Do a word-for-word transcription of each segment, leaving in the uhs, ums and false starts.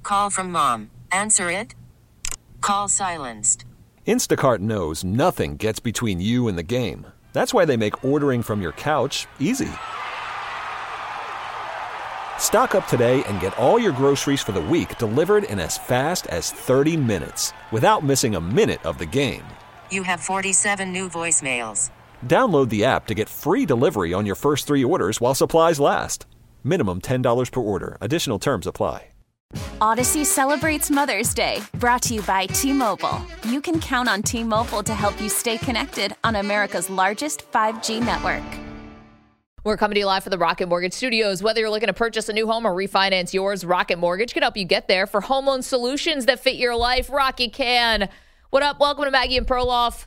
Call from mom. Answer it. Call silenced. Instacart knows nothing gets between you and the game. That's why they make ordering from your couch easy. Stock up today and get all your groceries for the week delivered in as fast as thirty minutes without missing a minute of the game. You have forty-seven new voicemails. Download the app to get free delivery on your first three orders while supplies last. Minimum ten dollars per order. Additional terms apply. Odyssey celebrates Mother's Day, brought to you by T-Mobile. You can count on T-Mobile to help you stay connected on America's largest five G network. We're coming to you live from the Rocket Mortgage Studios. Whether you're looking to purchase a new home or refinance yours, Rocket Mortgage can help you get there. For home loan solutions that fit your life, Rocket can. What up? Welcome to Maggie and Perloff.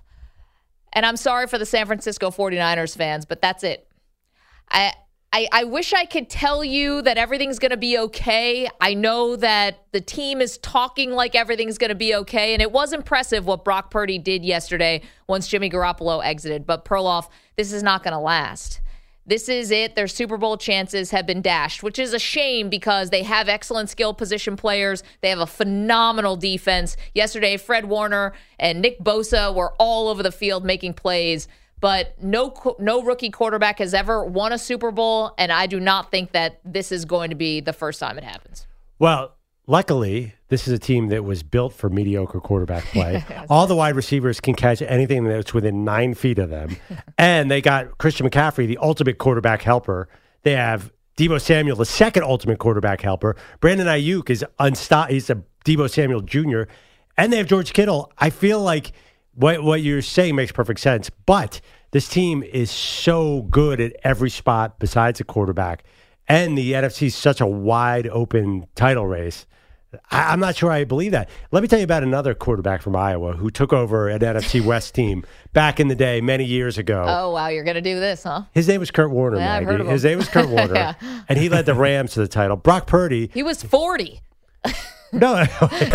And I'm sorry for the San Francisco forty-niners fans, but that's it. I... I, I wish I could tell you that everything's going to be okay. I know that the team is talking like everything's going to be okay, and it was impressive what Brock Purdy did yesterday once Jimmy Garoppolo exited. But Perloff, this is not going to last. This is it. Their Super Bowl chances have been dashed, which is a shame because they have excellent skill position players. They have a phenomenal defense. Yesterday, Fred Warner and Nick Bosa were all over the field making plays. But no no rookie quarterback has ever won a Super Bowl, and I do not think that this is going to be the first time it happens. Well, luckily, this is a team that was built for mediocre quarterback play. All the wide receivers can catch anything that's within nine feet of them. And they got Christian McCaffrey, the ultimate quarterback helper. They have Deebo Samuel, the second ultimate quarterback helper. Brandon Ayuk is unstoppable. He's a Deebo Samuel Junior And they have George Kittle. I feel like What what you're saying makes perfect sense, but this team is so good at every spot besides the quarterback, and the N F C is such a wide open title race. I, I'm not sure I believe that. Let me tell you about another quarterback from Iowa who took over an N F C West team back in the day, many years ago. Oh, wow, you're going to do this, huh? His name was Kurt Warner, yeah, I've heard of him. His name was Kurt Warner, yeah. And he led the Rams to the title. Brock Purdy. He was forty. No,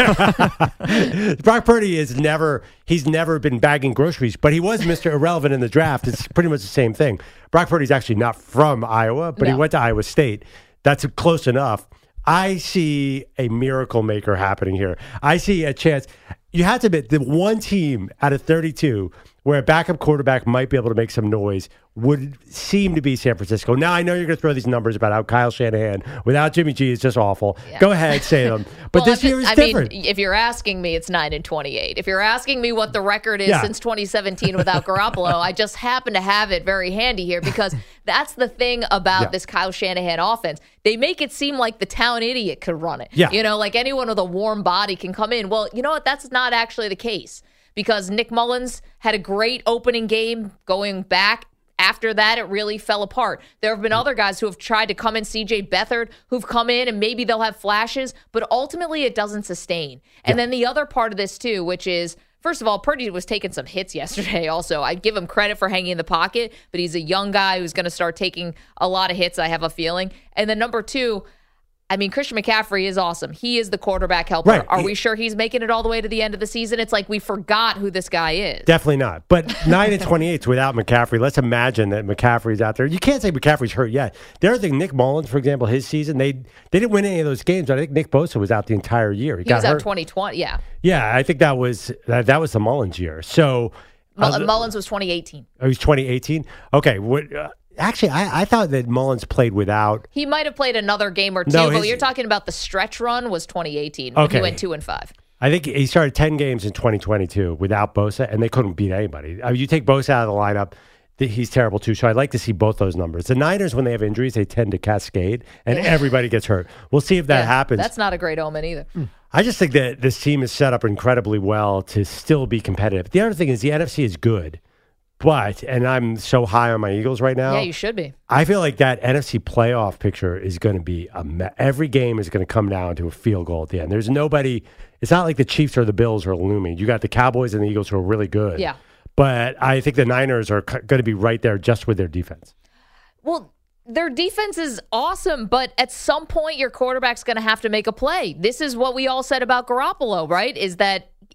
Brock Purdy is never, he's never been bagging groceries, but he was Mister Irrelevant in the draft. It's pretty much the same thing. Brock Purdy's actually not from Iowa, but no. He went to Iowa State. That's close enough. I see a miracle maker happening here. I see a chance. You have to admit, the one team out of thirty-two where a backup quarterback might be able to make some noise would seem to be San Francisco. Now, I know you're going to throw these numbers about how Kyle Shanahan without Jimmy G is just awful. Yeah. Go ahead, say them. But well, this year is I different. Mean, if you're asking me, it's nine and twenty-eight. If you're asking me what the record is yeah. since twenty seventeen without Garoppolo, I just happen to have it very handy here because that's the thing about yeah. this Kyle Shanahan offense. They make it seem like the town idiot could run it. Yeah. You know, like anyone with a warm body can come in. Well, you know what? That's not actually the case because Nick Mullins had a great opening game going back. After that, it really fell apart. There have been other guys who have tried to come in, C J Beathard, who've come in and maybe they'll have flashes, but ultimately it doesn't sustain. And yeah. then the other part of this too, which is, first of all, Purdy was taking some hits yesterday also. I give him credit for hanging in the pocket, but he's a young guy who's going to start taking a lot of hits, I have a feeling. And then number two, I mean, Christian McCaffrey is awesome. He is the quarterback helper. Right. Are we sure he's making it all the way to the end of the season? It's like we forgot who this guy is. Definitely not. But nine and twenty-eight without McCaffrey. Let's imagine that McCaffrey's out there. You can't say McCaffrey's hurt yet. The other thing, Nick Mullins, for example, his season, they they didn't win any of those games. I think Nick Bosa was out the entire year. He, he got was hurt. out twenty twenty, yeah. Yeah, I think that was that, that was the Mullins year. So uh, Mullins was twenty eighteen. Oh, he was twenty eighteen? Okay, what... Uh, Actually, I, I thought that Mullins played without. He might have played another game or two, no, but his, you're talking about the stretch run was twenty eighteen when okay. he went two and five. I think he started ten games in twenty twenty-two without Bosa, and they couldn't beat anybody. I mean, you take Bosa out of the lineup, he's terrible too. So I'd like to see both those numbers. The Niners, when they have injuries, they tend to cascade, and everybody gets hurt. We'll see if that yeah, happens. That's not a great omen either. I just think that this team is set up incredibly well to still be competitive. The other thing is the N F C is good. But, and I'm so high on my Eagles right now. Yeah, you should be. I feel like that N F C playoff picture is going to be, a me- every game is going to come down to a field goal at the end. There's nobody, it's not like the Chiefs or the Bills are looming. You got the Cowboys and the Eagles who are really good. Yeah. But I think the Niners are c- going to be right there just with their defense. Well, their defense is awesome, but at some point your quarterback's going to have to make a play. This is what we all said about Garoppolo, right? Is that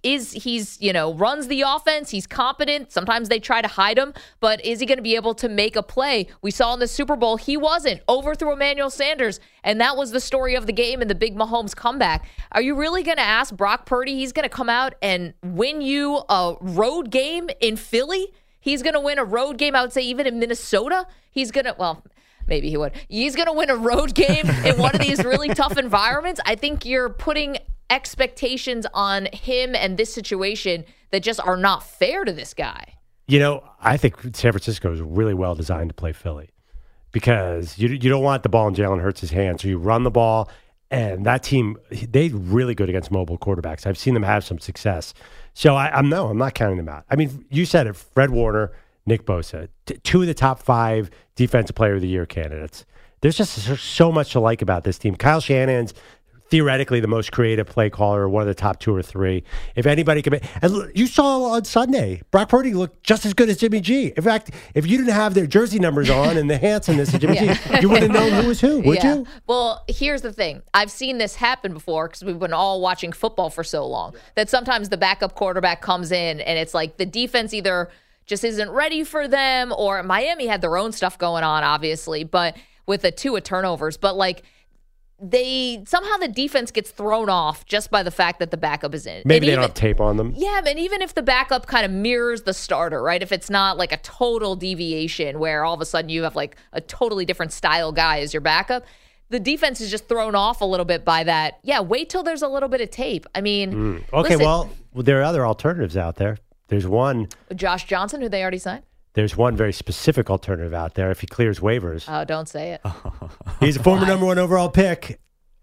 is he's, you know, runs the offense. He's competent. Sometimes they try to hide him, but is he going to be able to make a play? We saw in the Super Bowl, he wasn't. Overthrew Emmanuel Sanders, and that was the story of the game in the big Mahomes comeback. Are you really going to ask Brock Purdy? He's going to come out and win you a road game in Philly? He's going to win a road game, I would say, even in Minnesota. He's going to, well, maybe he would. He's going to win a road game in one of these really tough environments. I think you're putting expectations on him and this situation that just are not fair to this guy. You know, I think San Francisco is really well designed to play Philly because you you don't want the ball in Jalen Hurts' hands. So you run the ball, and that team, they're really good against mobile quarterbacks. I've seen them have some success. So I, I'm no, I'm not counting them out. I mean, you said it, Fred Warner, Nick Bosa, t- two of the top five defensive player of the year candidates. There's just so much to like about this team. Kyle Shanahan's theoretically the most creative play caller, one of the top two or three. If anybody can make, and look, you saw on Sunday, Brock Purdy looked just as good as Jimmy G. In fact, if you didn't have their jersey numbers on and the handsomeness of Jimmy yeah. G, you wouldn't have known who was who, would yeah. you? Well, here's the thing. I've seen this happen before because we've been all watching football for so long that sometimes the backup quarterback comes in and it's like the defense either just isn't ready for them, or Miami had their own stuff going on, obviously, but with the two turnovers, but like, they somehow the defense gets thrown off just by the fact that the backup is in. Maybe and they even, don't have tape on them. Yeah, and even if the backup kind of mirrors the starter, right? If it's not like a total deviation where all of a sudden you have like a totally different style guy as your backup, the defense is just thrown off a little bit by that. Yeah, wait till there's a little bit of tape. I mean, mm. okay, listen, well, there are other alternatives out there. There's one. Josh Johnson, who they already signed. There's one very specific alternative out there if he clears waivers. Oh, don't say it. He's a former number one overall pick.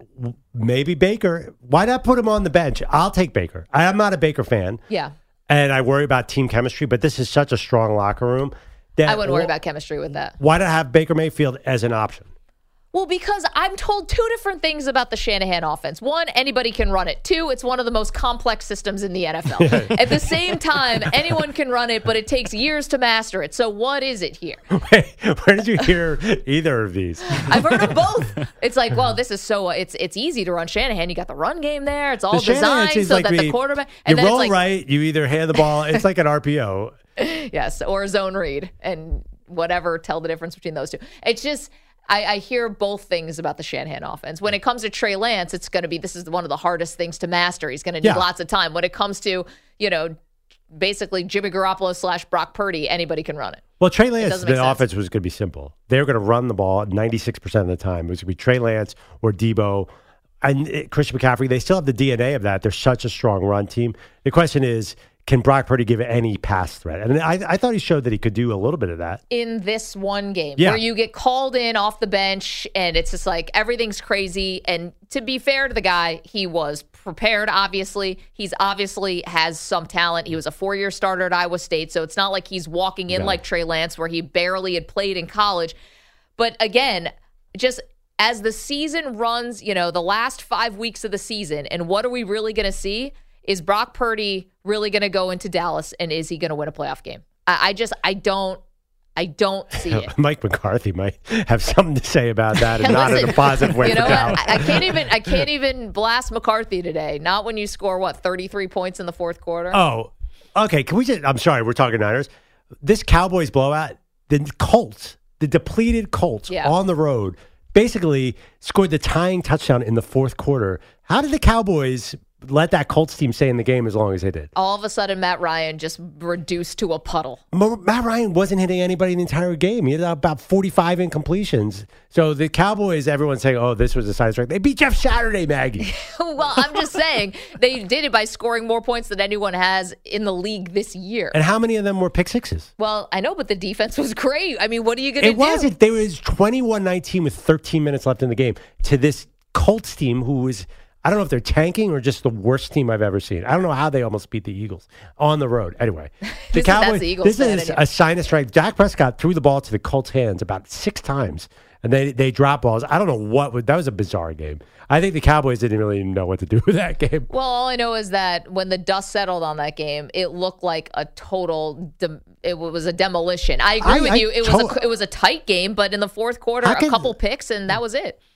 Maybe Baker. Why not put him on the bench? I'll take Baker. I'm not a Baker fan. Yeah. And I worry about team chemistry, but this is such a strong locker room that I wouldn't worry about chemistry with that. Why not have Baker Mayfield as an option? Well, because I'm told two different things about the Shanahan offense. One, anybody can run it. Two, it's one of the most complex systems in the N F L. At the same time, anyone can run it, but it takes years to master it. So what is it here? Wait, where did you hear either of these? I've heard of both. It's like, well, this is so, it's it's easy to run Shanahan. You got the run game there. It's all the designed so like that we, the quarterback. And you then roll it's like, right, you either hand the ball, it's like an R P O. Yes, or a zone read and whatever, tell the difference between those two. It's just, I, I hear both things about the Shanahan offense. When it comes to Trey Lance, it's going to be, this is one of the hardest things to master. He's going to need yeah. lots of time. When it comes to, you know, basically Jimmy Garoppolo slash Brock Purdy, anybody can run it. Well, Trey Lance, the sense. offense was going to be simple. They were going to run the ball ninety-six percent of the time. It was going to be Trey Lance or Debo and it, Christian McCaffrey. They still have the D N A of that. They're such a strong run team. The question is, can Brock Purdy give any pass threat? And I, I thought he showed that he could do a little bit of that. In this one game yeah. where you get called in off the bench and it's just like everything's crazy. And to be fair to the guy, he was prepared, obviously. He's obviously has some talent. He was a four-year starter at Iowa State, so it's not like he's walking in no. like Trey Lance where he barely had played in college. But again, just as the season runs, you know, the last five weeks of the season, and what are we really going to see? Is Brock Purdy really going to go into Dallas, and is he going to win a playoff game? I, I just, I don't, I don't see it. Mike McCarthy might have something to say about that, and not in a positive way. You know for what? I, I can't even, I can't even blast McCarthy today. Not when you score what thirty-three points in the fourth quarter. Oh, okay. Can we just? I'm sorry, we're talking Niners. This Cowboys blowout, the Colts, the depleted Colts yeah. on the road, basically scored the tying touchdown in the fourth quarter. How did the Cowboys let that Colts team stay in the game as long as they did? All of a sudden, Matt Ryan just reduced to a puddle. Matt Ryan wasn't hitting anybody the entire game. He had about forty-five incompletions. So the Cowboys, everyone's saying, oh, this was a side strike. They beat Jeff Saturday, Maggie. Well, I'm just saying they did it by scoring more points than anyone has in the league this year. And how many of them were pick sixes? Well, I know, but the defense was great. I mean, what are you going to do? It wasn't. There was twenty-one nineteen with thirteen minutes left in the game to this Colts team who was, I don't know if they're tanking or just the worst team I've ever seen. I don't know how they almost beat the Eagles on the road. Anyway, the this Cowboys. Is, the Eagles this is a sinus strike. Dak Prescott threw the ball to the Colts' hands about six times, and they they dropped balls. I don't know what that was a bizarre game. I think the Cowboys didn't really know what to do with that game. Well, all I know is that when the dust settled on that game, it looked like a total. De- it was a demolition. I agree I, with I you. It to- was a it was a tight game, but in the fourth quarter, can, a couple picks, and that was it.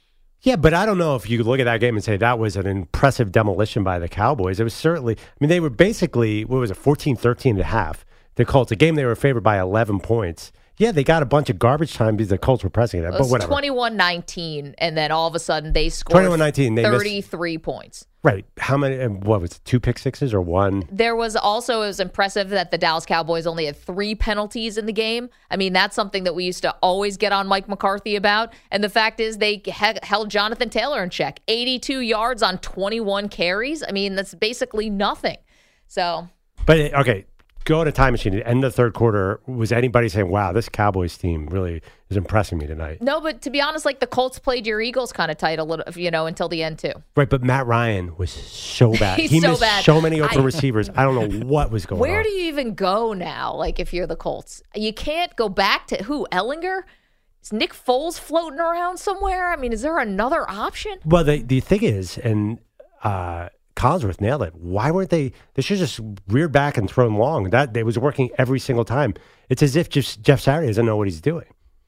Yeah, but I don't know if you could look at that game and say that was an impressive demolition by the Cowboys. It was certainly, I mean, they were basically, what was it, fourteen thirteen and a half. The Colts, a game they were favored by eleven points. Yeah, they got a bunch of garbage time because the Colts were pressing it, it but was whatever. twenty-one nineteen, and then all of a sudden they scored twenty-one nineteen, they thirty-three missed, points. Right. How many, what was it, two pick sixes or one? There was also, it was impressive that the Dallas Cowboys only had three penalties in the game. I mean, that's something that we used to always get on Mike McCarthy about. And the fact is they he- held Jonathan Taylor in check. eighty-two yards on twenty-one carries. I mean, that's basically nothing. So. But, okay, go to time machine. At the end of the third quarter, was anybody saying, wow, this Cowboys team really is impressing me tonight? No, but to be honest, like the Colts played your Eagles kind of tight a little, you know, until the end too. Right, but Matt Ryan was so bad. He's he so missed bad. so many open I, receivers. I don't know what was going Where on. do you even go now, like if you're the Colts? You can't go back to who, Ellinger? Is Nick Foles floating around somewhere? I mean, is there another option? Well, the, the thing is, and uh, Collinsworth nailed it. Why weren't they? They should have just reared back and thrown long. That it was working every single time. It's as if just Jeff Saturday doesn't know what he's doing.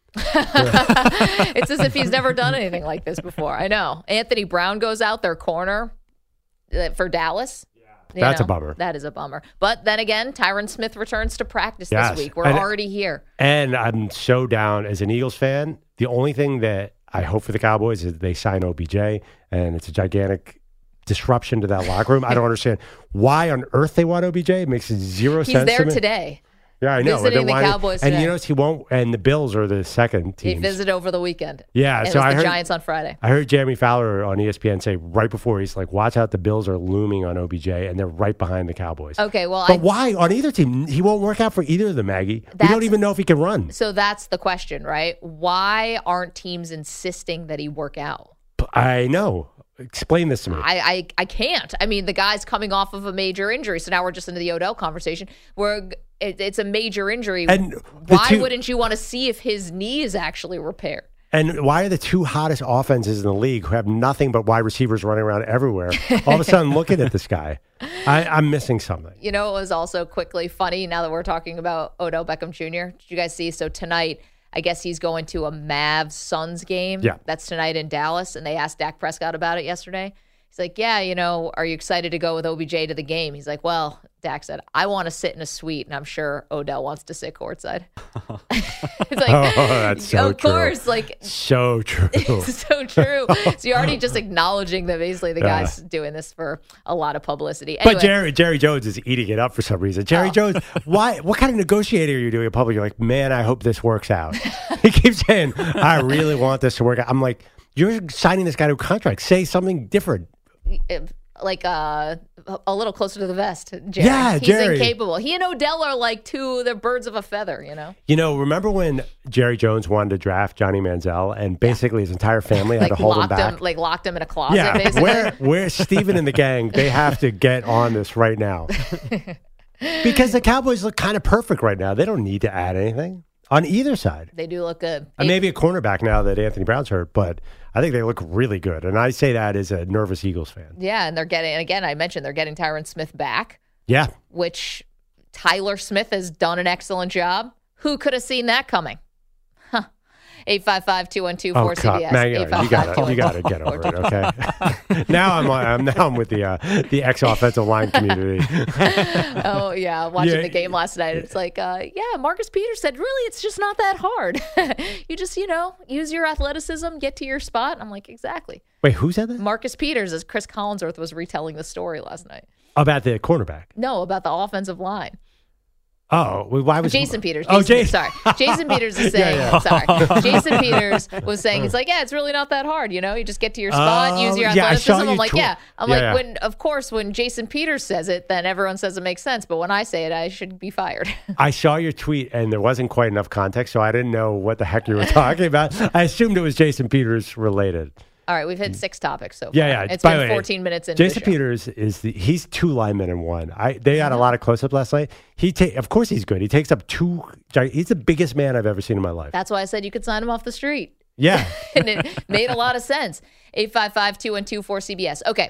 It's as if he's never done anything like this before. I know. Anthony Brown goes out their corner uh, for Dallas. You That's know, a bummer. That is a bummer. But then again, Tyron Smith returns to practice Yes. this week. We're And- already here. And I'm so down as an Eagles fan. The only thing that I hope for the Cowboys is they sign O B J, and it's a gigantic disruption to that locker room. I don't understand why on earth they want O B J. It makes zero He's sense there to me. today. Yeah, I know. visiting And the why- Cowboys And today. you notice he won't. And the Bills are the second He team. visited over the weekend. Yeah, And so it was I the heard Giants on Friday. I heard Jeremy Fowler on E S P N say right before, he's like, watch out, the Bills are looming on O B J, and they're right behind the Cowboys. Okay, well, But I, why on either team? He won't work out for either of them, Maggie. We That's- don't even know if he can run. so that's the question, right? Why aren't teams insisting that he work out? I know. Explain this to me. I, I, I can't. I mean, the guy's coming off of a major injury, so now we're just into the Odell conversation where it, it's a major injury. And the why two- wouldn't you want to see if his knee is actually repaired? And why are the two hottest offenses in the league who have nothing but wide receivers running around everywhere all of a sudden looking at this guy? I, I'm missing something. You know, it was also quickly funny now that we're talking about Odell Beckham Junior Did you guys see? So tonight, I guess he's going to a Mavs Suns game. Yeah. That's tonight in Dallas. And they asked Dak Prescott about it yesterday. He's like, yeah, you know, are you excited to go with O B J to the game? He's like, well, Dak said, I want to sit in a suite, and I'm sure Odell wants to sit courtside. It's like, Oh, that's so of true. course, like, So true. it's so true. So you're already just acknowledging that basically the Yeah. guy's doing this for a lot of publicity. Anyway, But Jerry Jerry Jones is eating it up for some reason. Jerry Oh. Jones, why? What kind of negotiator are you doing in public? You're like, man, I hope this works out. He keeps saying, I really want this to work out. I'm like, you're signing this guy to a contract. Say something different. if- like uh, a little closer to the vest, Jerry. Yeah, He's Jerry. incapable. He and Odell are like two, they're birds of a feather, you know? You know, remember when Jerry Jones wanted to draft Johnny Manziel and basically his entire family had Like to hold him locked back? him, like locked him in a closet, Yeah, basically. where where Steven and the gang, they have to get on this right now. Because the Cowboys look kind of perfect right now. They don't need to add anything on either side. They do look good. And maybe a cornerback now that Anthony Brown's hurt, but I think they look really good. And I say that as a nervous Eagles fan. Yeah, and they're getting, and again, I mentioned they're getting Tyron Smith back, Yeah. which Tyler Smith has done an excellent job. Who could have seen that coming? Huh. eight five five, two one two, Oh, four C B S. God. Man, you gotta, you gotta, you gotta get over it, okay? now I'm, I'm now I'm with the uh, the ex offensive line community. Oh, yeah. Watching Yeah. the game last night, it's like, uh, yeah, Marcus Peters said, really, it's just not that hard. You just, you know, use your athleticism, get to your spot. I'm like, exactly. Wait, who said that? Marcus Peters, as Chris Collinsworth was retelling the story last night. About the cornerback. No, about the offensive line. Oh, well, why was Jason Peters. Oh, Jason, Jason. Sorry. Jason Peters is saying, Yeah, sorry. Jason Peters was saying, it's like, yeah, it's really not that hard. You know, you just get to your spot, Oh, use your yeah, I athleticism. saw I'm you like, tw- yeah. I'm Yeah, like, yeah. when, of course, when Jason Peters says it, then everyone says it makes sense. But when I say it, I should be fired. I saw your tweet and there wasn't quite enough context, so I didn't know what the heck you were talking about. I assumed it was Jason Peters related. All right, we've hit six topics so far. Yeah, yeah. It's By been the way, fourteen minutes into Jason the show. Peters is the, he's two linemen in one. I they had a lot of close up last night. He ta- of course he's good. He takes up two. gi- He's the biggest man I've ever seen in my life. That's why I said you could sign him off the street. Yeah. And it made a lot of sense. eight five five, two one two, four C B S. Okay,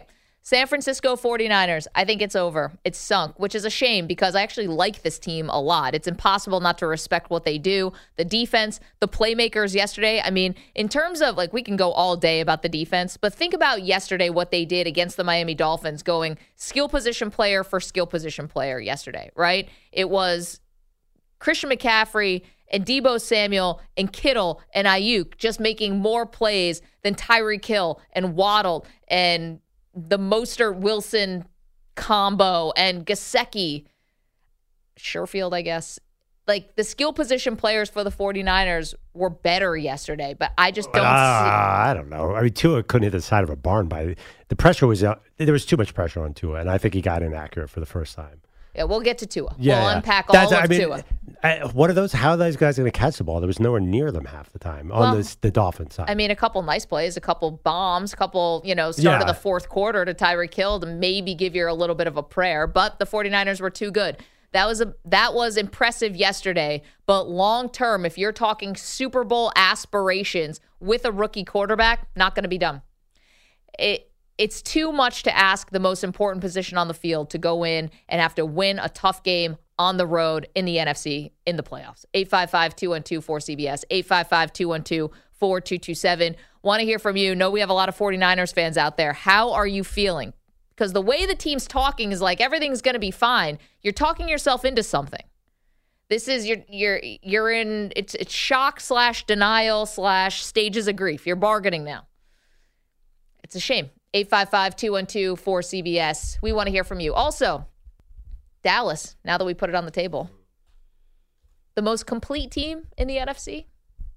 San Francisco forty-niners, I think it's over. It's sunk, which is a shame because I actually like this team a lot. It's impossible not to respect what they do. The defense, the playmakers yesterday. I mean, in terms of, like, we can go all day about the defense, but think about yesterday what they did against the Miami Dolphins, going skill position player for skill position player yesterday, right? It was Christian McCaffrey and Deebo Samuel and Kittle and Ayuk just making more plays than Tyreek Hill and Waddle and the Mostert-Wilson combo and Gesicki, Sherfield, I guess. Like, the skill position players for the forty-niners were better yesterday, but I just don't uh, see. I don't know. I mean, Tua couldn't hit the side of a barn by the pressure was uh, there was too much pressure on Tua, and I think he got inaccurate for the first time. Yeah, we'll get to Tua. Yeah, we'll yeah. unpack That's, all of I mean, Tua. I, what are those? How are those guys going to catch the ball? There was nowhere near them half the time on Well, this, the Dolphins side. I mean, a couple nice plays, a couple bombs, a couple, you know, start of Yeah. the fourth quarter to Tyreek Hill to maybe give you a little bit of a prayer, but the forty-niners were too good. That was a that was impressive yesterday, but long term, if you're talking Super Bowl aspirations with a rookie quarterback, not going to be done. It it's too much to ask the most important position on the field to go in and have to win a tough game on the road in the N F C in the playoffs. eight five five, two one two, four C B S, eight five five, two one two, four two two seven. Want to hear from you. Know we have a lot of forty-niners fans out there. How are you feeling? Because the way the team's talking is like everything's going to be fine. You're talking yourself into something. This is you're you're you're in it's it's shock slash denial slash stages of grief. You're bargaining now. It's a shame. eight five five, two one two, four C B S. We want to hear from you. Also, Dallas, now that we put it on the table, the most complete team in the N F C.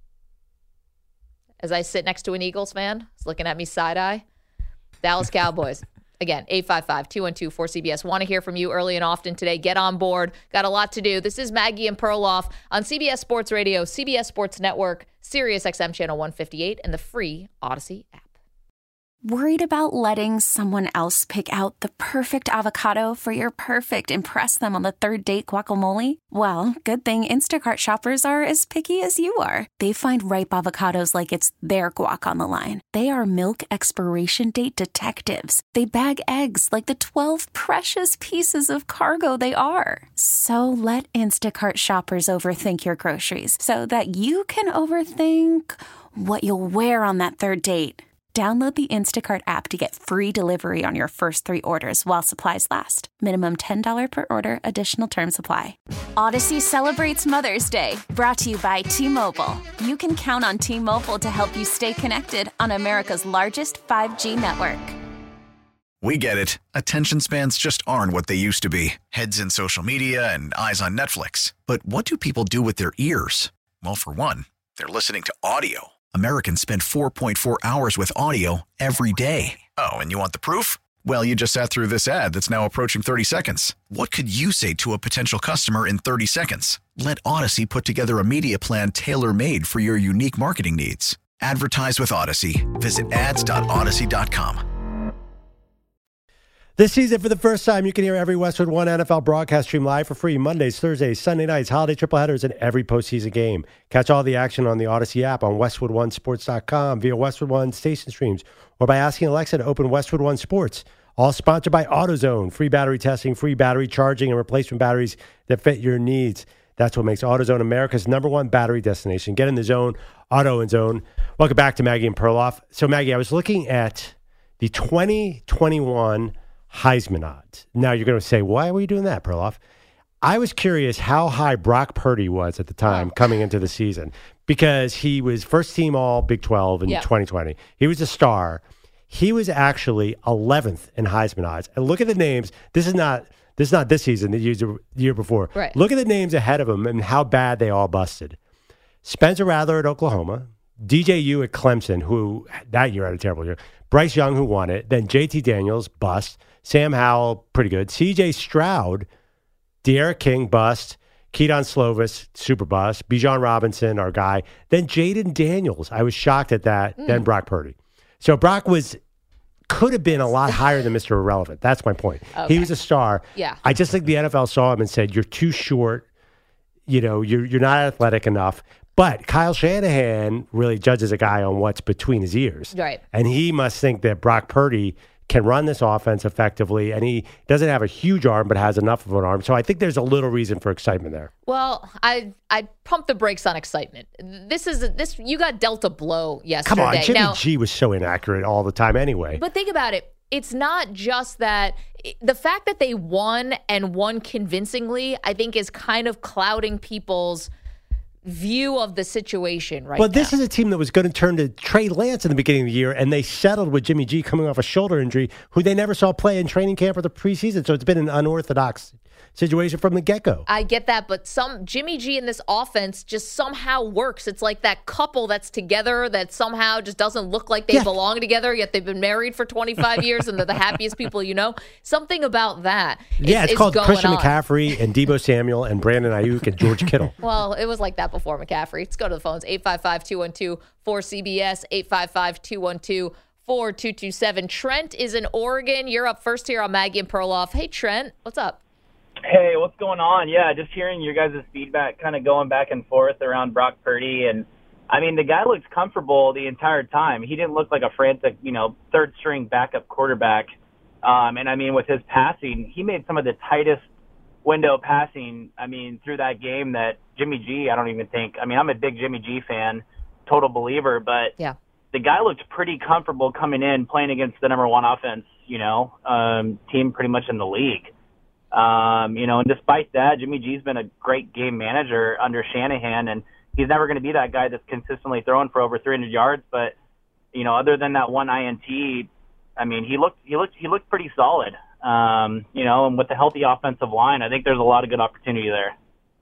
As I sit next to an Eagles fan, he's looking at me side-eye. Dallas Cowboys. Again, eight five five, two one two, four C B S. Want to hear from you early and often today. Get on board. Got a lot to do. This is Maggie and Perloff on C B S Sports Radio, C B S Sports Network, Sirius X M Channel one fifty-eight, and the free Odyssey app. Worried about letting someone else pick out the perfect avocado for your perfect impress them on the third date guacamole? Well, good thing Instacart shoppers are as picky as you are. They find ripe avocados like it's their guac on the line. They are milk expiration date detectives. They bag eggs like the twelve precious pieces of cargo they are. So let Instacart shoppers overthink your groceries so that you can overthink what you'll wear on that third date. Download the Instacart app to get free delivery on your first three orders while supplies last. Minimum ten dollars per order. Additional terms apply. Odyssey celebrates Mother's Day. Brought to you by T-Mobile. You can count on T-Mobile to help you stay connected on America's largest five G network. We get it. Attention spans just aren't what they used to be. Heads in social media and eyes on Netflix. But what do people do with their ears? Well, for one, they're listening to audio. Americans spend four point four hours with audio every day. Oh, and you want the proof? Well, you just sat through this ad that's now approaching thirty seconds. What could you say to a potential customer in thirty seconds? Let Odyssey put together a media plan tailor-made for your unique marketing needs. Advertise with Odyssey. Visit ads dot odyssey dot com. This season, for the first time, you can hear every Westwood One N F L broadcast stream live for free Mondays, Thursdays, Sunday nights, holiday triple headers, and every postseason game. Catch all the action on the Odyssey app, on westwood one sports dot com, via Westwood One station streams, or by asking Alexa to open Westwood One Sports. All sponsored by AutoZone. Free battery testing, free battery charging, and replacement batteries that fit your needs. That's what makes AutoZone America's number one battery destination. Get in the zone, Auto and Zone. Welcome back to Maggie and Perloff. So, Maggie, I was looking at the twenty twenty-one Heisman odds. Now you're going to say, why were you doing that, Perloff? I was curious how high Brock Purdy was at the time oh. coming into the season, because he was first team all Big twelve in yeah. twenty twenty. He was a star. He was actually eleventh in Heisman odds. And look at the names. This is not this is not this season, the year, the year before. Right. Look at the names ahead of him and how bad they all busted. Spencer Rattler at Oklahoma, D J U at Clemson, who that year had a terrible year. Bryce Young, who won it. Then J T Daniels, bust. Sam Howell, pretty good. C J Stroud, De'Ara King, bust. Keaton Slovis, super bust. Bijan Robinson, our guy. Then Jaden Daniels. I was shocked at that. Mm. Then Brock Purdy. So Brock was could have been a lot higher than Mister Irrelevant. That's my point. Okay. He was a star. Yeah. I just think the N F L saw him and said, you're too short. You know, you're you're not athletic enough. But Kyle Shanahan really judges a guy on what's between his ears. Right. And he must think that Brock Purdy can run this offense effectively, and he doesn't have a huge arm, but has enough of an arm. So I think there's a little reason for excitement there. Well, I I pump the brakes on excitement. This is this you got dealt a blow yesterday. Come on, Jimmy now, G was so inaccurate all the time anyway. But think about it. It's not just that the fact that they won and won convincingly, I think, is kind of clouding people's view of the situation right But this now. is a team that was going to turn to Trey Lance in the beginning of the year, and they settled with Jimmy G coming off a shoulder injury, who they never saw play in training camp or the preseason. So it's been an unorthodox situation from the get-go. I get that, but some Jimmy G in this offense just somehow works. It's like that couple that's together that somehow just doesn't look like they Yeah. belong together, yet they've been married for twenty-five years and they're the happiest people you know. Something about that. Yeah, is, it's is called going Christian on. McCaffrey and Debo Samuel and Brandon Ayuk and George Kittle. Well, it was like that before McCaffrey. Let's go to the phones. eight five five, two one two, four C B S, eight five five, two one two, four two two seven. Trent is in Oregon. You're up first here on Maggie and Perloff. Hey, Trent, what's up? Hey, what's going on? Yeah, just hearing your guys' feedback kind of going back and forth around Brock Purdy. And, I mean, the guy looked comfortable the entire time. He didn't look like a frantic, you know, third-string backup quarterback. Um, and, I mean, with his passing, he made some of the tightest window passing, I mean, through that game that Jimmy G, I don't even think. I mean, I'm a big Jimmy G fan, total believer. But Yeah. the guy looked pretty comfortable coming in, playing against the number one offense, you know, um, team pretty much in the league. Um, you know, and despite that, Jimmy G's been a great game manager under Shanahan, and he's never going to be that guy that's consistently throwing for over three hundred yards. But, you know, other than that one I N T, I mean, he looked, he looked, he looked pretty solid. Um, you know, and with the healthy offensive line, I think there's a lot of good opportunity there.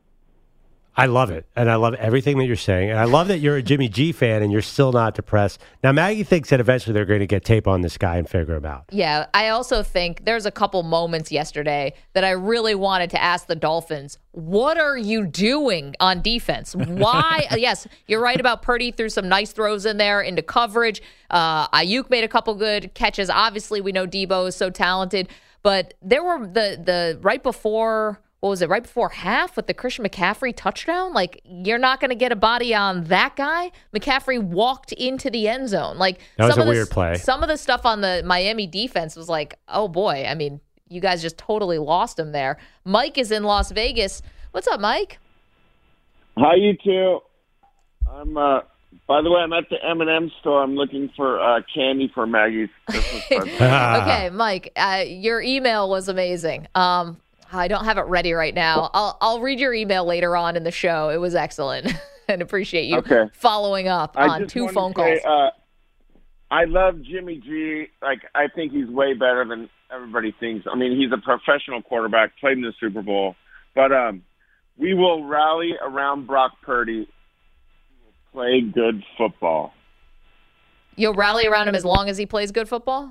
I love it, and I love everything that you're saying, and I love that you're a Jimmy G fan and you're still not depressed. Now, Maggie thinks that eventually they're going to get tape on this guy and figure him out. Yeah, I also think there's a couple moments yesterday that I really wanted to ask the Dolphins, what are you doing on defense? Why? Yes, you're right about Purdy, threw some nice throws in there into coverage. Uh, Ayuk made a couple good catches. Obviously, we know Debo is so talented, but there were the the right before... What was it, right before half with the Christian McCaffrey touchdown? Like, you're not going to get a body on that guy. McCaffrey walked into the end zone. Like, That was some a of the, weird play. Some of the stuff on the Miami defense was like, oh, boy. I mean, you guys just totally lost him there. Mike is in Las Vegas. What's up, Mike? Hi, you two. I'm, uh, by the way, I'm at the M and M store. I'm looking for uh, candy for Maggie's Christmas present. Okay, Mike, uh, your email was amazing. Um, I don't have it ready right now. I'll I'll read your email later on in the show. It was excellent, and appreciate you Okay. following up I on just two wanted phone to say, calls. Uh, I love Jimmy G. Like, I think he's way better than everybody thinks. I mean, he's a professional quarterback, played in the Super Bowl. But um, we will rally around Brock Purdy. We will play good football. You'll rally around him as long as he plays good football?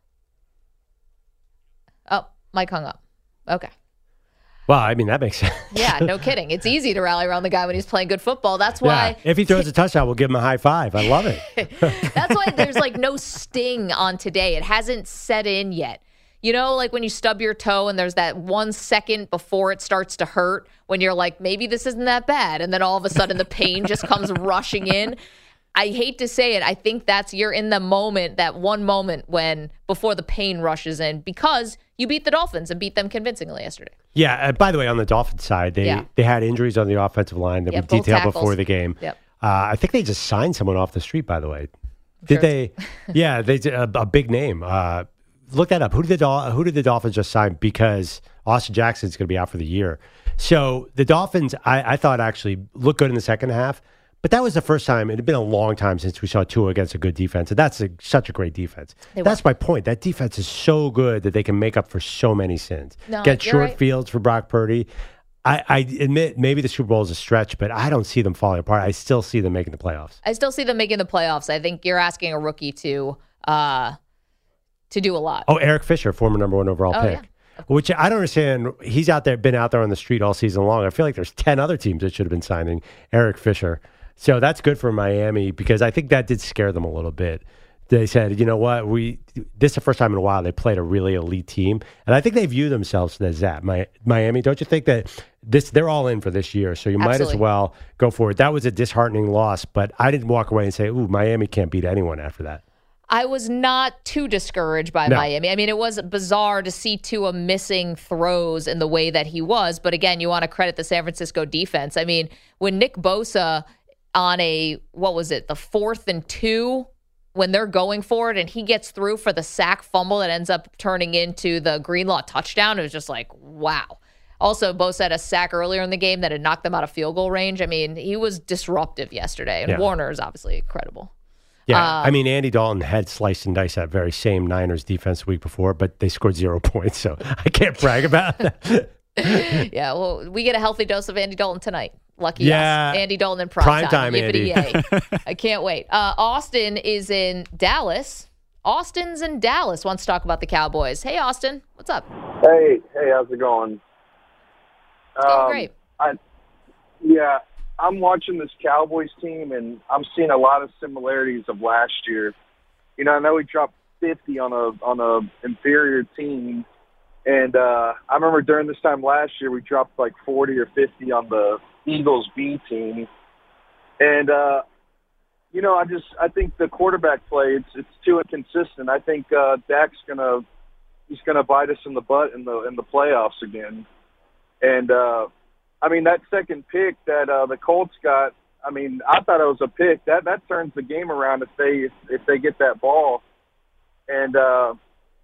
Oh, Mike hung up. Okay. Well, I mean, that makes sense. Yeah, no kidding. It's easy to rally around the guy when he's playing good football. That's why. Yeah. If he throws a touchdown, we'll give him a high five. I love it. That's why there's like no sting on today. It hasn't set in yet. You know, like when you stub your toe and there's that one second before it starts to hurt when you're like, maybe this isn't that bad. And then all of a sudden the pain just comes rushing in. I hate to say it. I think that's you're in the moment, that one moment when before the pain rushes in because you beat the Dolphins and beat them convincingly yesterday. Yeah. Uh, by the way, on the Dolphins side, they, Yeah. they had injuries on the offensive line that Yeah, we both detailed tackles. before the game. Yep. Uh, I think they just signed someone off the street, by the way. Did Sure. they? Yeah, they did a, a big name. Uh, look that up. Who did the Dol- Who did the Dolphins just sign? Because Austin Jackson's going to be out for the year. So the Dolphins, I, I thought actually looked good in the second half. But that was the first time. It had been a long time since we saw Tua against a good defense. And that's a, such a great defense. They That's my point. That defense is so good that they can make up for so many sins. No, Get you're short right. fields for Brock Purdy. I, I admit maybe the Super Bowl is a stretch, but I don't see them falling apart. I still see them making the playoffs. I still see them making the playoffs. I think you're asking a rookie to uh, to do a lot. Oh, Eric Fisher, former number one overall Oh, pick. yeah. Which I don't understand. He's out there, been out there on the street all season long. I feel like there's ten other teams that should have been signing Eric Fisher. So that's good for Miami because I think that did scare them a little bit. They said, you know what, we this is the first time in a while they played a really elite team, and I think they view themselves as that. My, Miami, don't you think that this they're all in for this year? So you might Absolutely. as well go for it. That was a disheartening loss, but I didn't walk away and say, "Ooh, Miami can't beat anyone after that." I was not too discouraged by No. Miami. I mean, it was bizarre to see Tua missing throws in the way that he was. But again, you want to credit the San Francisco defense. I mean, when Nick Bosa on a, what was it, the fourth and two, when they're going for it and he gets through for the sack fumble that ends up turning into the Greenlaw touchdown, it was just like, wow. Also, Bosa had a sack earlier in the game that had knocked them out of field goal range. I mean, he was disruptive yesterday. And Yeah. Warner is obviously incredible. Yeah, Uh, I mean, Andy Dalton had sliced and diced that very same Niners defense the week before, but they scored zero points, so I can't brag about that. Yeah, well, we get a healthy dose of Andy Dalton tonight. Lucky Yeah. us. Andy Dalton in prime, Prime time. time, Andy. Yippity-yay. I can't wait. Uh, Austin is in Dallas. Austin's in Dallas. Wants to talk about the Cowboys. Hey, Austin. What's up? Hey, hey, how's it going? It's going Um, great. I, yeah, I'm watching this Cowboys team, and I'm seeing a lot of similarities of last year. You know, I know we dropped fifty on a on a inferior team, and uh, I remember during this time last year we dropped like forty or fifty on the Eagles B team, and uh, you know, I just I think the quarterback play it's it's too inconsistent. I think uh, Dak's gonna he's gonna bite us in the butt in the in the playoffs again. And, uh, I mean, that second pick that uh, the Colts got, I mean, I thought it was a pick. That that turns the game around if they if they get that ball. And uh,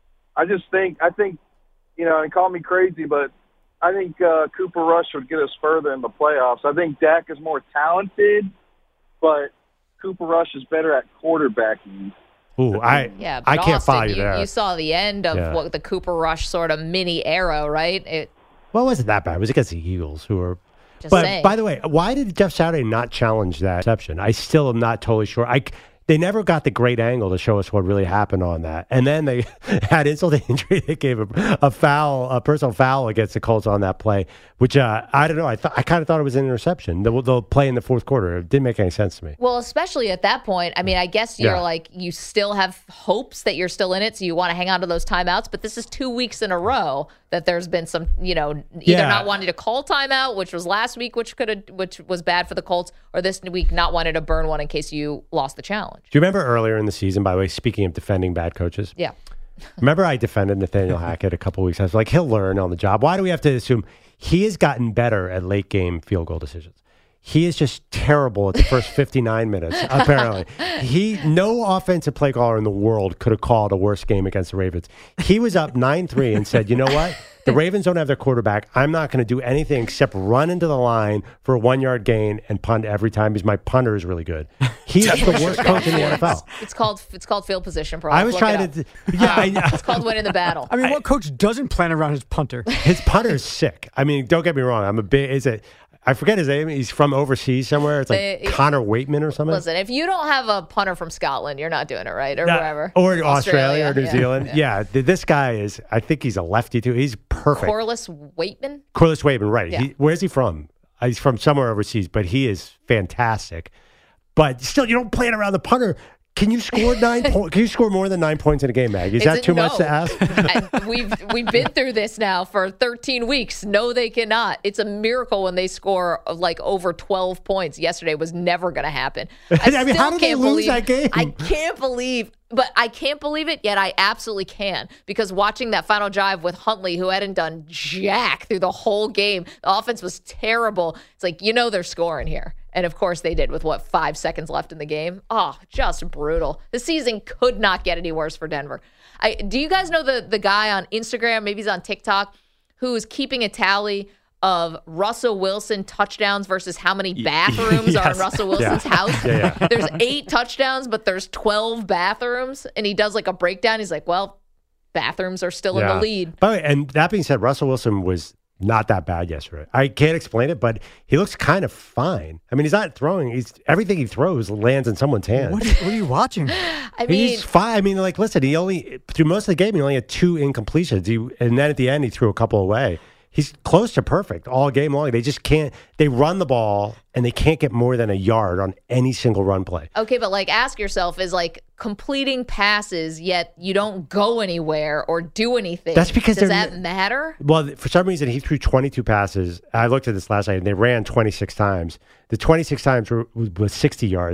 I just think, I think, you know, and call me crazy, but I think uh, Cooper Rush would get us further in the playoffs. I think Dak is more talented, but Cooper Rush is better at quarterbacking. Ooh, I Yeah, but I can't Austin, follow you you, there. you saw the end of Yeah. what the Cooper Rush sort of mini era, right? It, Well, it wasn't that bad. It was against the Eagles, who were. Just but saying. by the way, why did Jeff Saturday not challenge that exception? I still am not totally sure. I they never got the great angle to show us what really happened on that, and then they had insult to injury. They gave a, a foul, a personal foul against the Colts on that play, which uh, I don't know. I thought I kind of thought it was an interception. The, the play in the fourth quarter, it didn't make any sense to me. Well, especially at that point, I mean, I guess you're Yeah. like, you still have hopes that you're still in it, so you want to hang on to those timeouts, but this is two weeks in a row that there's been some, you know, either Yeah. not wanting to call timeout, which was last week, which could have, which was bad for the Colts, or this week not wanting to burn one in case you lost the challenge. Do you remember earlier in the season, by the way, speaking of defending bad coaches? Yeah. Remember I defended Nathaniel Hackett a couple weeks. I was like, he'll learn on the job. Why do we have to assume he has gotten better at late game field goal decisions? He is just terrible at the first fifty-nine minutes, apparently. He, no offensive play caller in the world could have called a worse game against the Ravens. He was up nine three and said, you know what? The Ravens don't have their quarterback. I'm not going to do anything except run into the line for a one-yard gain and punt every time because my punter is really good. He's the worst coach in the N F L. It's called it's called field position, bro. I was Look trying it to... up. Yeah, I, It's called winning the battle. I mean, what coach doesn't plan around his punter? his punter is sick. I mean, don't get me wrong. I'm a big... Is it... I forget his name. He's from overseas somewhere. It's like They- Connor Waitman or something. Listen, if you don't have a punter from Scotland, you're not doing it right, or That- wherever. Or Australia, or New yeah. Zealand. Yeah. th- this guy is, I think he's a lefty too. He's perfect. Corliss Waitman? Corliss Waitman, right. Yeah. He, where's he from? Uh, He's from somewhere overseas, but he is fantastic. But still, you don't plan around the punter. Can you score nine points? Can you score more than nine points in a game, Mag? Is, Is that it- too much no. to ask? And we've we've been through this now for thirteen weeks. No, they cannot. It's a miracle when they score like over twelve points. Yesterday was never going to happen. I, I mean, still how did they can't lose believe, that game? I can't believe, but I can't believe it. Yet I absolutely can, because watching that final drive with Huntley, who hadn't done jack through the whole game, the offense was terrible. It's like, you know, they're scoring here. And of course they did with what, five seconds left in the game. Oh, just brutal. The season could not get any worse for Denver. I, do you guys know the, the guy on Instagram, maybe he's on TikTok, who is keeping a tally of Russell Wilson touchdowns versus how many bathrooms are in Yes. Russell Wilson's Yeah. house? Yeah, yeah. There's eight touchdowns, but there's twelve bathrooms. And he does like a breakdown. He's like, well, bathrooms are still in Yeah. the lead. By the way, and that being said, Russell Wilson was not that bad yesterday. I can't explain it, but he looks kind of fine. I mean, he's not throwing. He's everything he throws lands in someone's hand. What are, what are you watching? I mean, He's fine. I mean, like, listen, he only, through most of the game, he only had two incompletions. He, and then at the end, he threw a couple away. He's close to perfect all game long. They just can't, they run the ball and they can't get more than a yard on any single run play. okay, but like ask yourself, is like completing passes, yet you don't go anywhere or do anything. That's because Does they're- that matter? Well, for some reason, he threw twenty-two passes. I looked at this last night, and they ran twenty-six times. The twenty-six times were, was sixty yards. The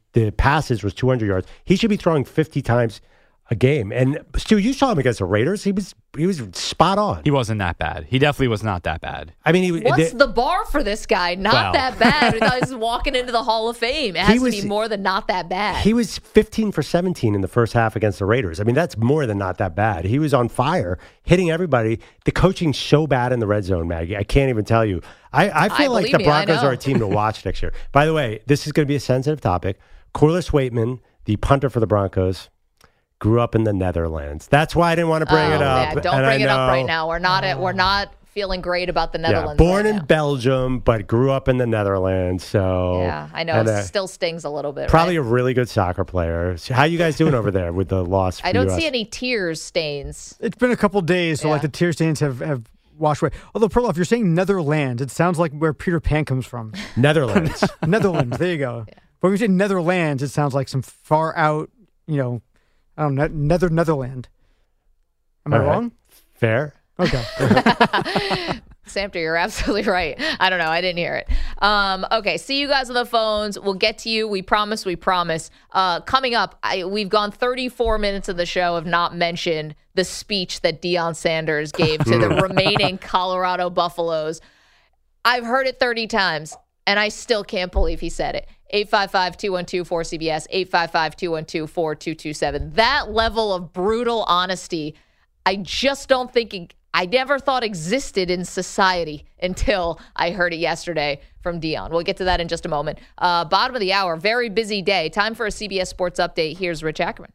the passes was two hundred yards. He should be throwing fifty times a game. And Stu, you saw him against the Raiders. He was he was spot on. He wasn't that bad. He definitely was not that bad. I mean, he, what's the, the bar for this guy? Not Well. that bad. I thought he was walking into the Hall of Fame. It has was- to be more than not that bad. He was fifteen for seventeen in the first half against the Raiders. I mean, that's more than not that bad. He was on fire, hitting everybody. The coaching's so bad in the red zone, Maggie. I can't even tell you. I, I feel I like believe the me, I Broncos know. are a team to watch next year. By the way, this is going to be a sensitive topic. Corliss Waitman, the punter for the Broncos, grew up in the Netherlands. That's why I didn't want to bring oh, it up. Yeah, don't and bring I it up know- right now. We're not at, we're not feeling great about the Yeah, Netherlands. born right in now. Belgium, but grew up in the Netherlands. So Yeah, I know. and, It uh, still stings a little bit. probably right? a really good soccer player. So how you guys doing over there with the loss? For I don't U S? see any tears stains. It's been a couple days, so Yeah. like the tear stains have, have washed away. Although, Perloff, you're saying Netherlands, it sounds like where Peter Pan comes from. Netherlands. Netherlands, there you go. But when you say Netherlands, it sounds like some far out, you know, I don't know, Nether Netherland. Am All I right. wrong? Fair. Okay. Samter, you're absolutely right. I don't know. I didn't hear it. Um, okay, see you guys on the phones. We'll get to you. We promise. We promise. Uh, coming up, I, we've gone thirty-four minutes of the show have not mentioned the speech that Deion Sanders gave to the remaining Colorado Buffaloes. I've heard it thirty times, and I still can't believe he said it. eight five five, two one two, four C B S, eight five five, two one two, four two two seven. That level of brutal honesty, I just don't think it, I never thought existed in society until I heard it yesterday from Deion. We'll get to that in just a moment. Uh, bottom of the hour, very busy day. Time for a C B S Sports Update. Here's Rich Ackerman.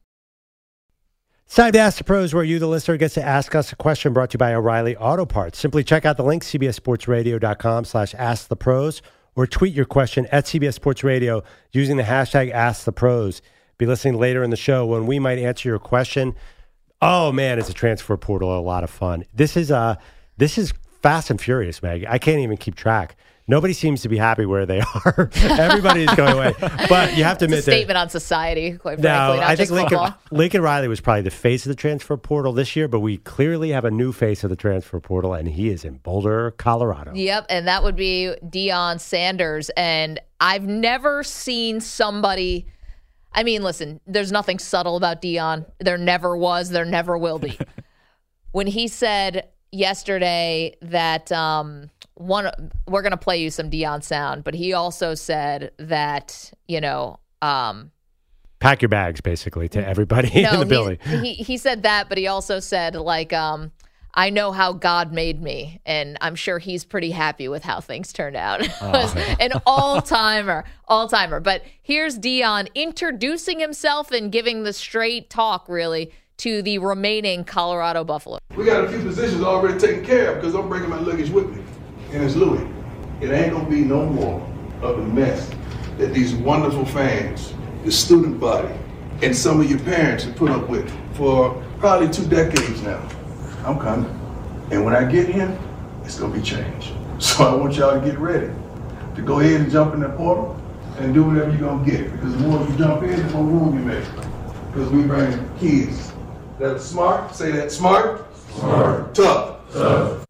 It's time to Ask the Pros, where you, the listener, gets to ask us a question, brought to you by O'Reilly Auto Parts. Simply check out the link, cbssportsradio.com slash ask the pros, or tweet your question at C B S Sports Radio using the hashtag Ask the Pros. Be listening later in the show when we might answer your question. Oh man, it's a transfer portal, a lot of fun. This is uh this is fast and furious, Maggie. I can't even keep track. Nobody seems to be happy where they are. Everybody is going away. But you have to admit It's a statement on society, quite that. frankly, No, not I think just Lincoln, football. Lincoln Riley was probably the face of the transfer portal this year, but we clearly have a new face of the transfer portal, and he is in Boulder, Colorado. Yep, and that would be Deion Sanders. And I've never seen somebody. I mean, listen, there's nothing subtle about Deion. There never was. There never will be. When he said yesterday that um, one, we're going to play you some Deion sound, but he also said that, you know, um, Pack your bags, basically, to everybody in the he- building. He, he said that, but he also said, like, um, I know how God made me, and I'm sure he's pretty happy with how things turned out. It was an all-timer, all-timer. But here's Deion introducing himself and giving the straight talk, really, to the remaining Colorado Buffalo. We got a few positions already taken care of because I'm bringing my luggage with me, and it's Louis. It ain't gonna be no more of the mess that these wonderful fans, the student body, and some of your parents have put up with for probably two decades now. I'm coming, and when I get here, it's gonna be changed. So I want y'all to get ready to go ahead and jump in that portal and do whatever you're gonna get, because the more you jump in, the more room you make. Because we bring kids that are smart. Say that, smart, smart, tough, tough.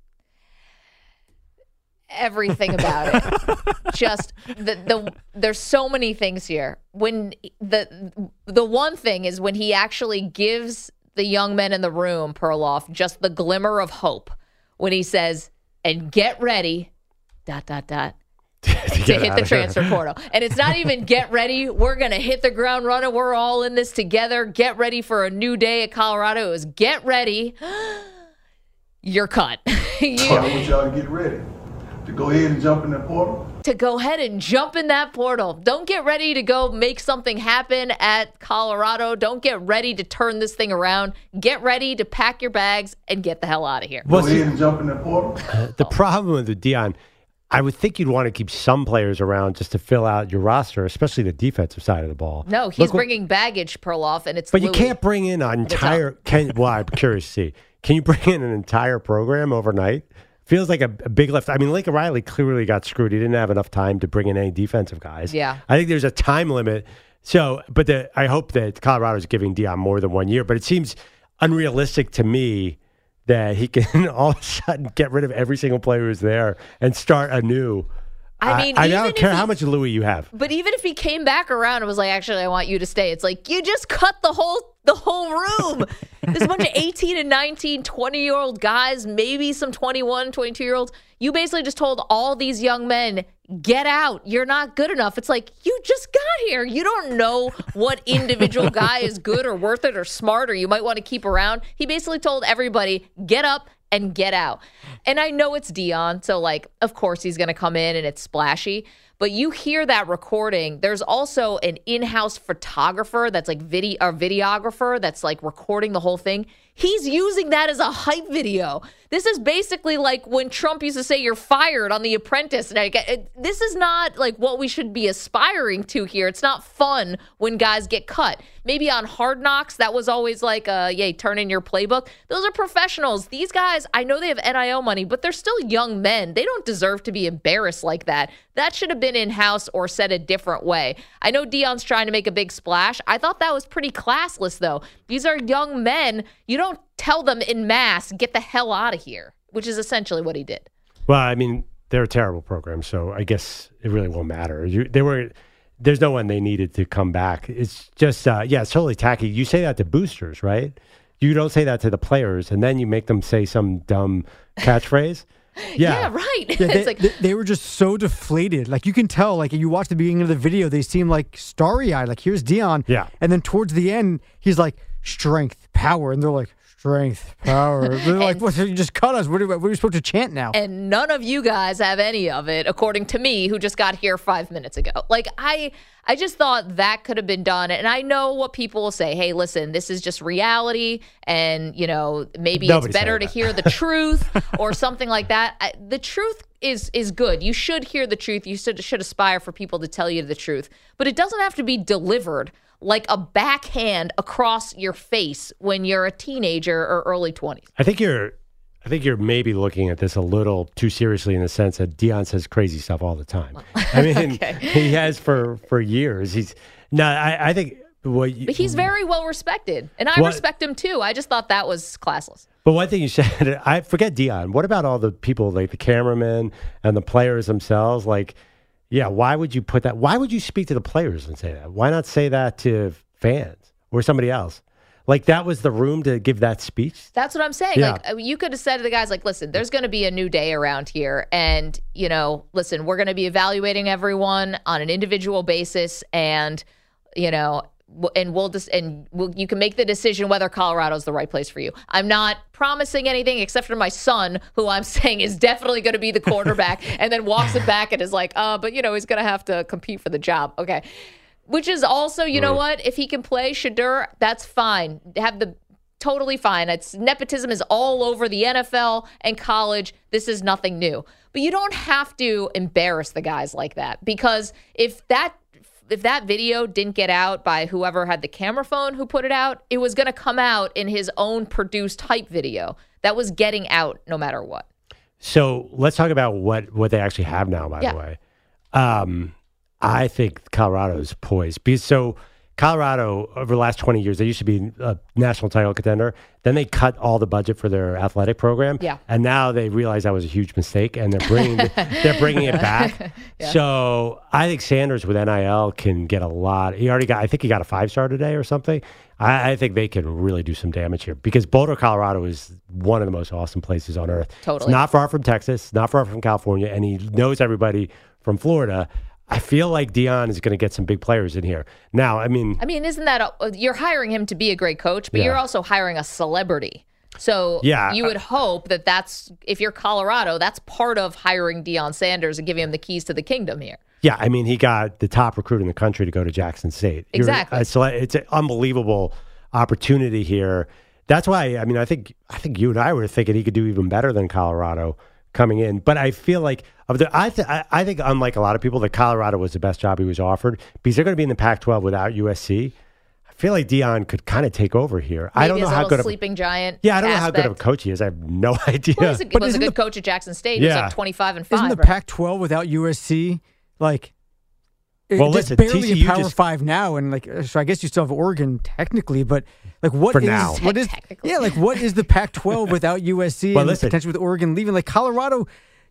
Everything about it. Just the the there's so many things here. When the the one thing is when he actually gives the young men in the room, Perloff, just the glimmer of hope when he says, and get ready, dot, dot, dot, to hit the transfer portal. And it's not even get ready. We're going to hit the ground running. We're all in this together. Get ready for a new day at Colorado. It was get ready. You're cut. you, I want y'all to get ready to go ahead and jump in that portal. to go ahead and jump in that portal. Don't get ready to go make something happen at Colorado. Don't get ready to turn this thing around. Get ready to pack your bags and get the hell out of here. Go ahead and jump in that portal. Uh, the problem with the Deion, I would think you'd want to keep some players around just to fill out your roster, especially the defensive side of the ball. No, he's Look what- bringing baggage, Perloff, and it's But you Louis. can't bring in an entire. Can well, I'm curious to see. Can you bring in an entire program overnight? Feels like a, a big lift. I mean, Lincoln Riley clearly got screwed. He didn't have enough time to bring in any defensive guys. Yeah. I think there's a time limit. So, but the, I hope that Colorado's giving Deion more than one year. But it seems unrealistic to me that he can all of a sudden get rid of every single player who's there and start anew. I mean, I, I even don't if care he- how much Louis you have. But even if he came back around and was like, actually, I want you to stay, it's like, you just cut the whole the whole room. There's a bunch of eighteen and nineteen, twenty-year-old guys, maybe some twenty-one, twenty-two-year-olds. You basically just told all these young men, get out. You're not good enough. It's like, you just got here. You don't know what individual guy is good or worth it or smart or you might want to keep around. He basically told everybody, get up and get out. And I know it's Deion, so like, of course he's going to come in and it's splashy. But you hear that recording. There's also an in-house photographer that's like video or videographer that's like recording the whole thing. He's using that as a hype video. This is basically like when Trump used to say you're fired on The Apprentice. And I get, it, this is not like what we should be aspiring to here. It's not fun when guys get cut. Maybe on Hard Knocks, that was always like, uh, yay, turn in your playbook. Those are professionals. These guys, I know they have N I L money, but they're still young men. They don't deserve to be embarrassed like that. That should have been in-house or said a different way. I know Deion's trying to make a big splash. I thought that was pretty classless, though. These are young men. You don't tell them in mass, get the hell out of here, which is essentially what he did. Well, I mean, they're a terrible program, so I guess it really won't matter. You, they were, there's no one they needed to come back. It's just, uh, yeah, it's totally tacky. You say that to boosters, right? You don't say that to the players, and then you make them say some dumb catchphrase. Yeah. yeah, right. Yeah, they, it's like, they, they were just so deflated. Like, you can tell, like, you watch the beginning of the video, they seem like starry-eyed. Like, here's Deion. Yeah. And then towards the end, he's like, strength, power. And they're like, strength, power. They're like, what, you just cut us. What are, we, what are we supposed to chant now? And none of you guys have any of it, according to me, who just got here five minutes ago. Like, I I just thought that could have been done. And I know what people will say. Hey, listen, this is just reality. And, you know, maybe Nobody's it's better to saying hear the truth or something like that. I, the truth is is good. You should hear the truth. You should, should aspire for people to tell you the truth. But it doesn't have to be delivered like a backhand across your face when you're a teenager or early twenties. I think you're, I think you're maybe looking at this a little too seriously in the sense that Deion says crazy stuff all the time. I mean, Okay. he has for for years. He's no, I, I think what you, But he's very well respected, and I What- respect him too. I just thought that was classless. But one thing you said, I forget Deion. What about all the people like the cameramen and the players themselves? Like, yeah, why would you put that? Why would you speak to the players and say that? Why not say that to fans or somebody else? Like, that was the room to give that speech? That's what I'm saying. Yeah. Like, uh, you could have said to the guys, like, listen, there's going to be a new day around here. And, you know, listen, we're going to be evaluating everyone on an individual basis. And, you know, w- and we'll just, and we'll, you can make the decision whether Colorado's the right place for you. I'm not promising anything except for my son, who I'm saying is definitely going to be the quarterback, and then walks it back and is like, uh, but, you know, he's going to have to compete for the job. Okay. Which is also, you know what? If he can play Shadur, that's fine. Have the totally fine. It's nepotism is all over the N F L and college. This is nothing new. But you don't have to embarrass the guys like that, because if that if that video didn't get out by whoever had the camera phone who put it out, it was going to come out in his own produced hype video. That was getting out no matter what. So let's talk about what, what they actually have now, by Yeah. the way. Um, I think Colorado is poised. Because so Colorado, over the last twenty years, they used to be a national title contender. Then they cut all the budget for their athletic program. Yeah. And now they realize that was a huge mistake, and they're bringing they're bringing it back. Yeah. So I think Sanders with N I L can get a lot. He already got, I think he got a five star today or something. I, I think they can really do some damage here, because Boulder, Colorado is one of the most awesome places on earth. Totally. It's not far from Texas, not far from California, and he knows everybody from Florida. I feel like Deion is going to get some big players in here. Now, I mean, I mean, isn't that a, you're hiring him to be a great coach, but Yeah. you're also hiring a celebrity. So Yeah. you would hope that that's, if you're Colorado, that's part of hiring Deion Sanders and giving him the keys to the kingdom here. yeah, I mean, he got the top recruit in the country to go to Jackson State. You're- Exactly. uh, so it's an unbelievable opportunity here. That's why, I mean, I think I think you and I were thinking he could do even better than Colorado coming in. But I feel like of the, I, th- I I think unlike a lot of people, that Colorado was the best job he was offered, because they're going to be in the Pac twelve without U S C. I feel like Deion could kind of take over here. Maybe I don't know his how little good of sleeping giant. yeah, I don't know how good of a aspect. coach he is. I have no idea. Well, he's a, But was a isn't good the- coach at Jackson State. He was Yeah. like twenty-five and five. Isn't the right? Pac twelve without U S C like? it- Well, it's listen, barely T C a U Power just- Five now, and like, so I guess you still have Oregon technically, but like, what For is now. what is Technically. yeah, like, what is the Pac twelve without U S C Well, and listen. potentially with Oregon leaving? Like, Colorado,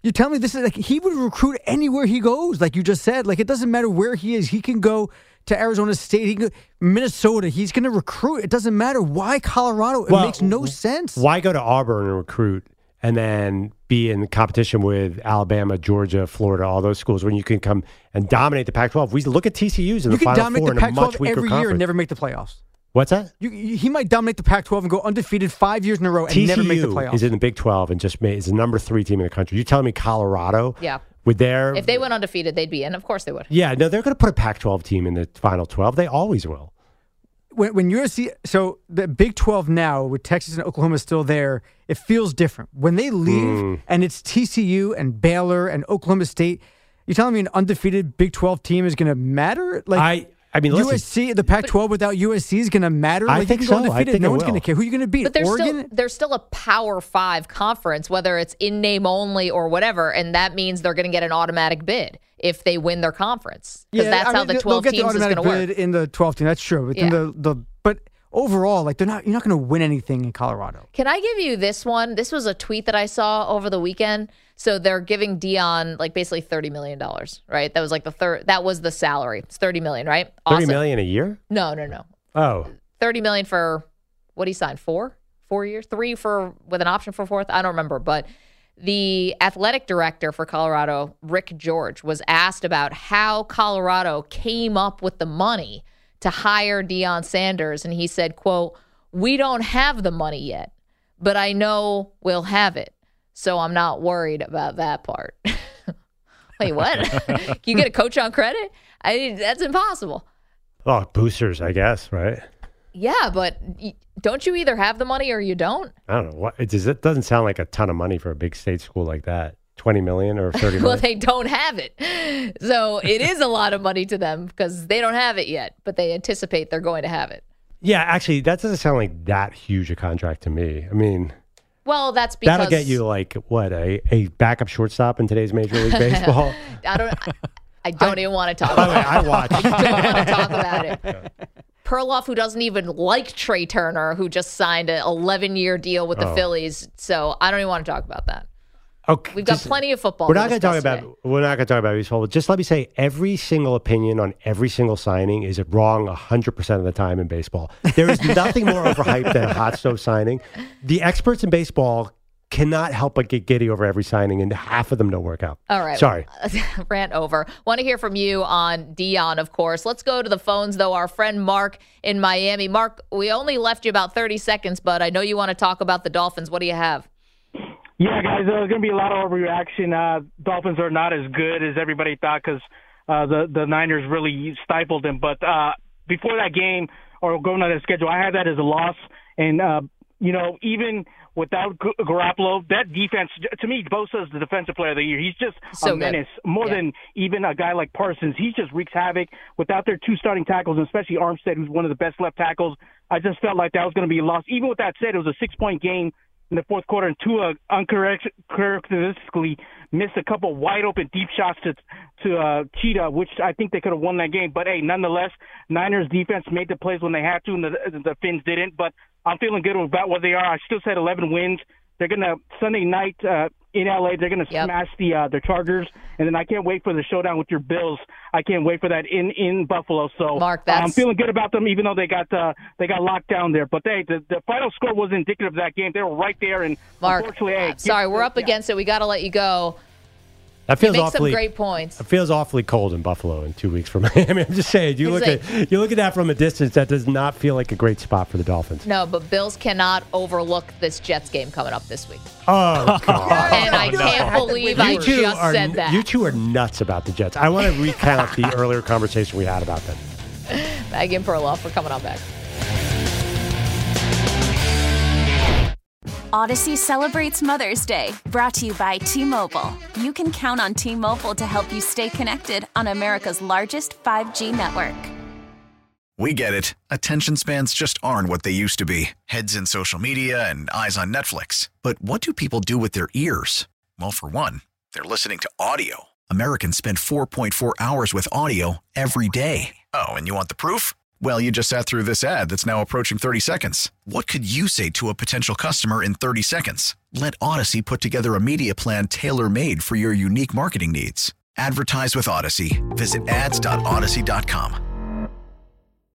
You tell me this is like he would recruit anywhere he goes, like you just said. Like it doesn't matter where he is. He can go to Arizona State, he can go Minnesota. He's going to recruit. It doesn't matter why Colorado. It well, makes no sense. Why go to Auburn and recruit and then be in competition with Alabama, Georgia, Florida, all those schools when you can come and dominate the Pac twelve? We look at T C U's in you the Final dominate Four the in a Pac twelve much weaker every conference. year and never make the playoffs. What's that? You, you, he might dominate the Pac twelve and go undefeated five years in a row and T C U never make the playoffs. Is in the Big twelve and just made, is the number three team in the country. You telling me Colorado? Yeah. With their if they went undefeated, they'd be in. Of course they would. Yeah, no, they're going to put a Pac twelve team in the Final twelve. They always will. When, when U S C, so the Big twelve now with Texas and Oklahoma still there, it feels different. When they leave Mm. and it's T C U and Baylor and Oklahoma State, you're telling me an undefeated Big twelve team is going to matter? Like I, I mean, listen, U S C, the Pac twelve without U S C is going to matter? I Like, think you can go so. I undefeated, think no it one's will. going to care. Who are you going to beat? But there's Oregon? still there's still a Power Five conference, whether it's in name only or whatever, and that means they're going to get an automatic bid if they win their conference, because that's I how mean, the they'll twelve get the teams is going automatic to work. bid in the twelve team. That's true. But, Yeah. the, the, but overall, like they're not. You're not going to win anything in Colorado. Can I give you this one? This was a tweet that I saw over the weekend. So they're giving Dion like basically thirty million dollars, right? That was like the third. That was the salary. It's thirty million dollars, right? thirty Awesome. million a year? No, no, no. Oh, thirty million dollars for what he signed? Four? Four years? Three for with an option for fourth? I don't remember. But the athletic director for Colorado, Rick George, was asked about how Colorado came up with the money to hire Deion Sanders. And he said, quote, "We don't have the money yet, but I know we'll have it. So I'm not worried about that part." Wait, what? Can you get a coach on credit? I that's impossible. oh, boosters, I guess, right? Yeah, but y- don't you either have the money or you don't? I don't know. What, it, does, it doesn't sound like a ton of money for a big state school like that. twenty million or thirty million? Well, they don't have it. So it is a lot of money to them because they don't have it yet, but they anticipate they're going to have it. Yeah, actually, that doesn't sound like that huge a contract to me. I mean, Well, that's because that'll get you like, what, a, a backup shortstop in today's Major League Baseball? I don't. I, I don't even want to talk By the way, about I it. watched. I don't want to talk about it. Perloff, who doesn't even like Trey Turner, who just signed an eleven-year deal with the Oh. Phillies. So I don't even want to talk about that. Okay, We've got just- plenty of football. We're to not going to talk discuss about. today. We're not going to talk about baseball. But just let me say, every single opinion on every single signing is wrong a hundred percent of the time in baseball. There is nothing more overhyped than a hot stove signing. The experts in baseball cannot help but get giddy over every signing, and half of them don't work out. All right. Sorry. Rant over. Want to hear from you on Dion, of course. Let's go to the phones, though. Our friend Mark in Miami. Mark, we only left you about thirty seconds, but I know you want to talk about the Dolphins. What do you have? Yeah, guys, uh, there's going to be a lot of overreaction. Uh, Dolphins are not as good as everybody thought because uh, the, the Niners really stifled them. But uh, before that game, or going on the schedule, I had that as a loss. And, uh, you know, even without G- Garoppolo, that defense, to me, Bosa is the defensive player of the year. He's just So a good. menace, more Yeah. than even a guy like Parsons. He just wreaks havoc without their two starting tackles, and especially Armstead, who's one of the best left tackles. I just felt like that was going to be a loss. Even with that said, it was a six-point game in the fourth quarter, and Tua uncharacteristically missed a couple wide-open deep shots to to uh, Cheetah, which I think they could have won that game. But, hey, nonetheless, Niners defense made the plays when they had to, and the, the Finns didn't. But I'm feeling good about what they are. I still said eleven wins. They're going to, Sunday night uh, in L A, they're going to Yep. smash the uh, the Chargers. And then I can't wait for the showdown with your Bills. I can't wait for that in, in Buffalo. So Mark, uh, I'm that's- feeling good about them, even though they got uh, they got locked down there. But hey, the, the final score wasn't indicative of that game. They were right there. And Mark, unfortunately, hey, uh, sorry, we're up yeah. against it. We got to let you go. That You feels make awfully. some great points. It feels awfully cold in Buffalo in two weeks from Miami. I'm just saying. You look It's at you look at that from a distance. That does not feel like a great spot for the Dolphins. No, but Bills cannot overlook this Jets game coming up this week. Oh God! And I can't believe I You two just are- said that. You two are nuts about the Jets. I want to recount the earlier conversation we had about them. Maggie and Perloff, we're coming on back. Odyssey celebrates Mother's Day, brought to you by T-Mobile. You can count on T-Mobile to help you stay connected on America's largest five G network. We get it. Attention spans just aren't what they used to be. Heads in social media and eyes on Netflix. But what do people do with their ears? Well, for one, they're listening to audio. Americans spend four point four hours with audio every day. Oh, and you want the proof? Well, you just sat through this ad that's now approaching thirty seconds. What could you say to a potential customer in thirty seconds? Let Odyssey put together a media plan tailor-made for your unique marketing needs. Advertise with Odyssey. Visit ads dot odyssey dot com.